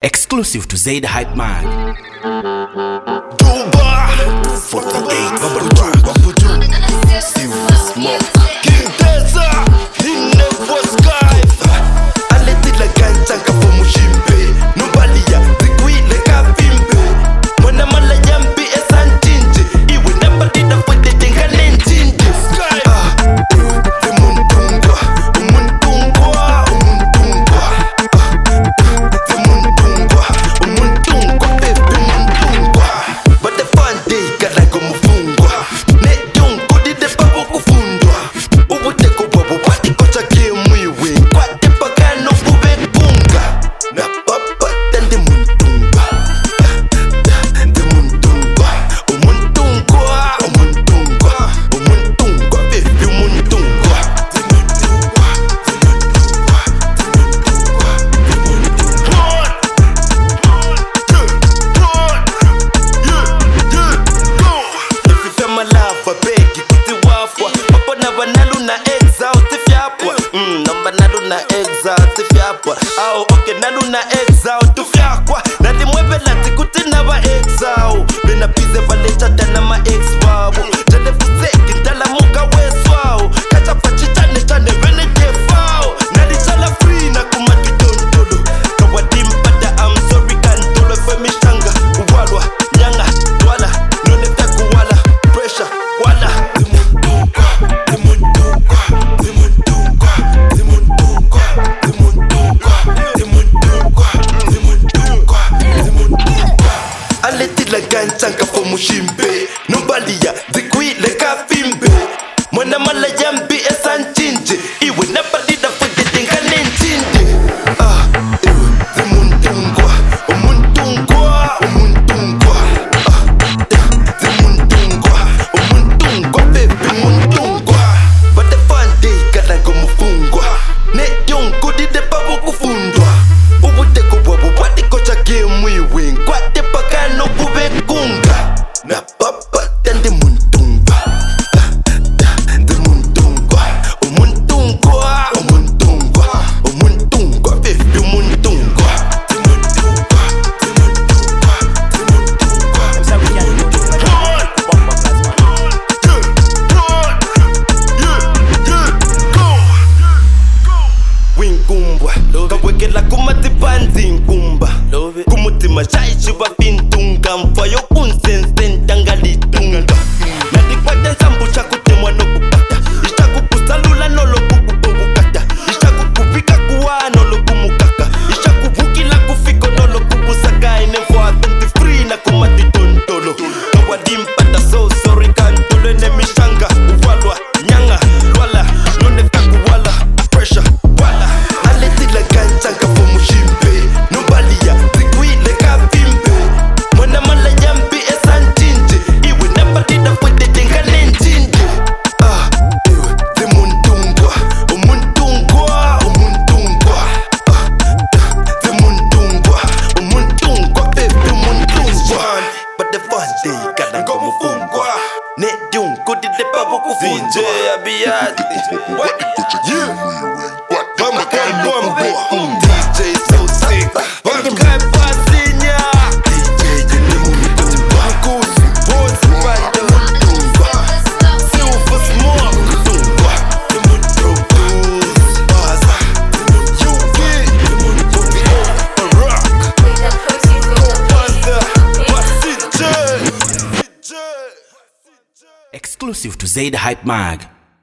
Exclusive to Zaid Hype Mag. Duba 48 Babuju Silver Smoke King Teza Inevo Skype Aletila kancha kafo mushimbe Nubalia zikwile kafimbe Mwana mala yambi esantinje Iwe nabadida fwede tenga lentinje Skype Zemuntungwa Umuntungwa Umuntungwa Zemuntungwa Umuntungwa Pepe Umuntungwa But the fun day kalango mufungwa Ne yungu dide babu kufundwa Ubute kubabu pati kocha kiemwiwe Kwate pakano kube kunga Na papa tende muntungwa Umuntungwa Umuntungwa Umuntungwa Umuntungwa Pepe Umuntungwa Malava begi kuti wafwa Mapona banalu na exalt ifyapwa Namba nalu na exalt ifyapwa Ao oke nalu na exalt ufyakwa Nadi mwebe lati kuti naba exalt Bena pize valecha tana ma ex wawo Jale fuzeki ndala muka weswao Kacha pachitane chane vene jefao Nadi chala free na kumati tontolo Kawadimpada I'm sorry kantolo Femishanga uwalwa nyanga Dwala none taku wala Pressure wala Zimuntungwa Zimuntungwa Zimuntungwa Zimuntungwa Zimuntungwa Zimuntungwa Zimuntungwa Zimuntungwa Aletila gancha nkafo mushimbe Numbalia zikwile kafimbe Mwana mala yambi esanchinje Iwe nabadida fwede tenga lentinje Ewe Zimuntungwa Umuntungwa Umuntungwa Zimuntungwa Umuntungwa Pepe Umuntungwa But the fun day kalango mufungwa Ne yungu dide babu kufundwa Ubute kubabu wadi kocha kiemwiwe Kwate pakano kube kunga Na papa tende muntungwa Zimuntungwa Umuntungwa Umuntungwa Umuntungwa Pepe Umuntungwa Zimuntungwa Zimuntungwa Zimuntungwa Winkumbwa Kawekela kumati panzi nkumba Kumutima shaishi wapintunga Mfayo kunsensenta ngalitunga Nadi kwate nsambu chakutemwa nokupata Ishaku kusalula nolo kukupungukata Ishaku kupika kuwa nolo kumukaka Ishaku vukila kufiko nolo kupusaka Inefo atenti free na kumati tontolo Kawadimpada so sorry kantolo Ene mishanga uwalwa nyanga Lwala none taku wala Pressure wala Aletila gancha nkafo mushimbe Numbalia zikwile kafimbe Mwana mala yambi esanchinje Iwe nabadida fwede tenga lentinje Ewe Zimuntungwa Umuntungwa Umuntungwa Zimuntungwa Umuntungwa Pepe Umuntungwa But the fun day kalango mufungwa Ne yungu dide babu kufundwa DJ Abiyadi DJ so sick Bankai Pasinya DJ Jenemuntungwa Kuzi Bozi Bada Silver Smoke Muntungwa Zimuntungwa Baza Yuki Rock Baza Basije Exclusive to Zaid Hype Mag.